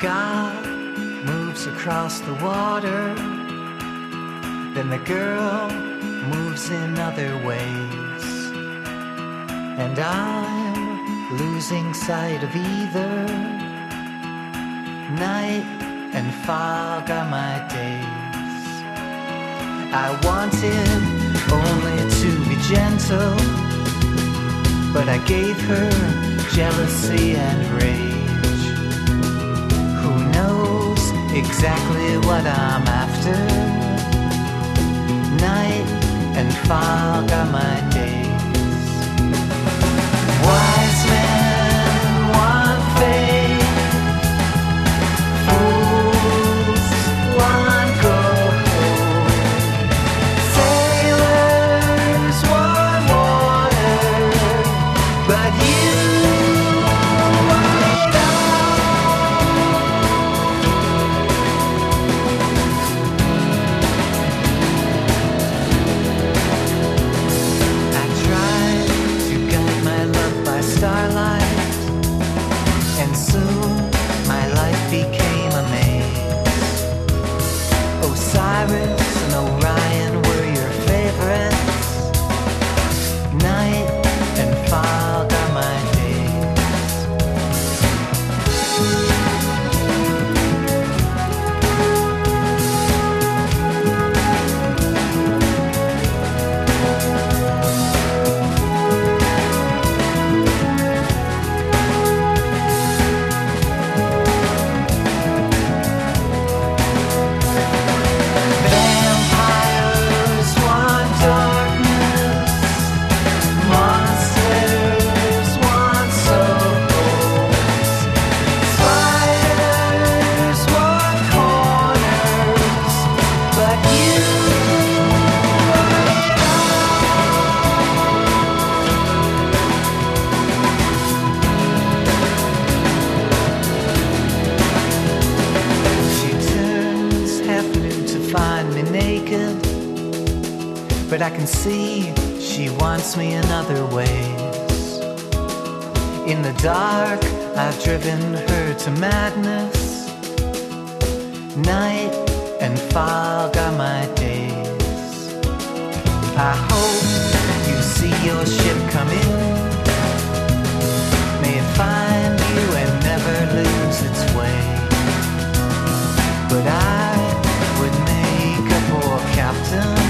God moves across the water, then the girl moves in other ways, and I'm losing sight of either. Night and fog are my days. I wanted only to be gentle, but I gave her jealousy and rage. Who knows exactly what I'm after? Night and fog are my days. Wise men want faith, fools want gold, sailors want water, but you want it I tried to guide my love by starlight, and soon my life became a maze. Osiris and Orion were your favorites. Night and fog are my days. Vampires want darkness, monsters want souls, spiders want corners, but you want it She turns half nude to find me naked, but I can see she wants me in other ways. In the dark, I've driven her to madness. Night and fog are my days. I hope you see your ship come in. May it find you and never lose its way. But I would make a poor captain